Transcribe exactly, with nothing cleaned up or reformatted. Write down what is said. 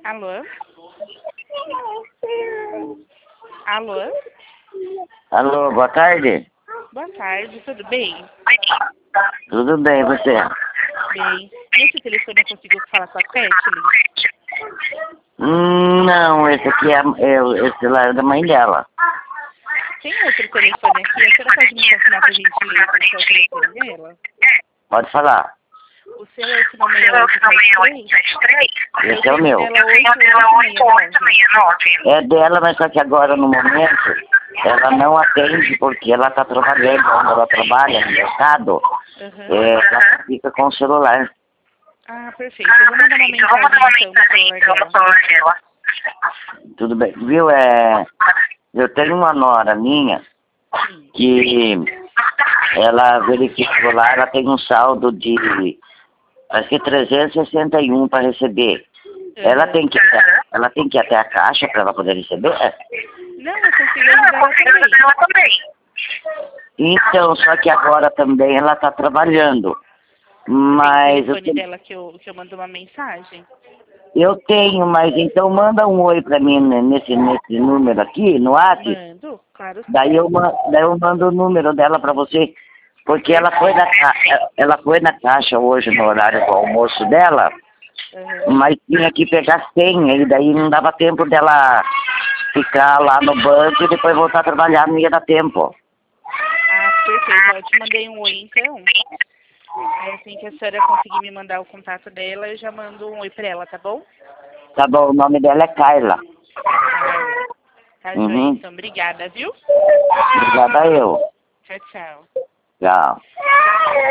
Alô? Alô? Alô, boa tarde. Boa tarde, tudo bem? Tudo bem, você? Bem. Nesse telefone eu consigo falar com a Kathleen? Hum, não, esse aqui é, é esse lá é da mãe dela. Tem outro telefone aqui, a senhora pode me confirmar pra gente ler qual é o telefone dela? Pode falar. O seu é o final seis oito sete três? Esse é o meu. Dela oito oito seis nove. É dela, mas só que agora no momento ela não atende porque ela está trabalhando, quando ela trabalha no mercado, Uhum. é, ela fica com o celular. Ah, perfeito. Eu vou mandar uma mensagem então no celular dela. Tudo bem. Viu, é, eu tenho uma nora minha que ela verificou lá, ela tem um saldo de acho que trezentos e sessenta e um para receber. Uhum. Ela tem que ela tem que ir até a caixa para ela poder receber? Não, eu consigo ajudar ela também. Então, só que agora também ela está trabalhando. Mas Tem o eu telefone tenho, dela que eu, que eu mando uma mensagem? eu tenho, mas então manda um oi para mim né, nesse, nesse número aqui, no WhatsApp. Mando, claro. Daí eu, ma- daí eu mando o número dela para você. Porque ela foi, na, ca- ela foi na caixa hoje no horário do almoço dela, Uhum. mas tinha que pegar senha, e daí não dava tempo dela ficar lá no banco e depois voltar a trabalhar, não ia dar tempo. Ah, perfeito. Eu te mandei um oi, então. Aí assim que a senhora conseguir me mandar o contato dela, eu já mando um oi pra ela, tá bom? Tá bom, o nome dela é Carla. Carla. Tá, Uhum. joia, então. Obrigada, viu? Obrigada eu. Tchau, tchau. Tchau.